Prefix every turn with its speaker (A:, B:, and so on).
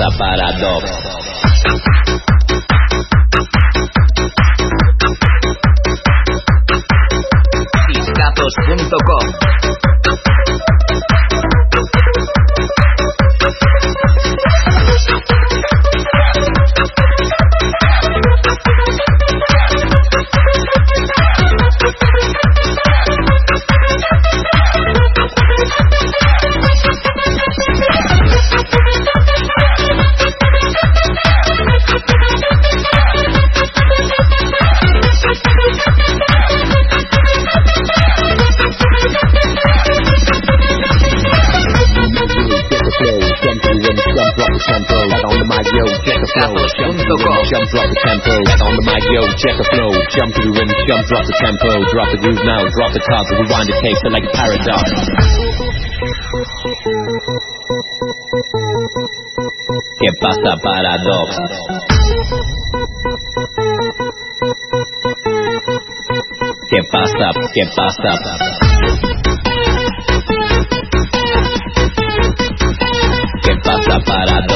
A: pasa, Paradox? Discazos.com.
B: Jump, drop the tempo, get on the mic, yo, check the flow. Jump to the rhythm, jump, drop the tempo. Drop the groove now, drop the top. Rewind the tape, like a paradox. ¿Qué pasa, Paradox? ¿Qué pasa? ¿Qué pasa? ¿Qué pasa, Paradox?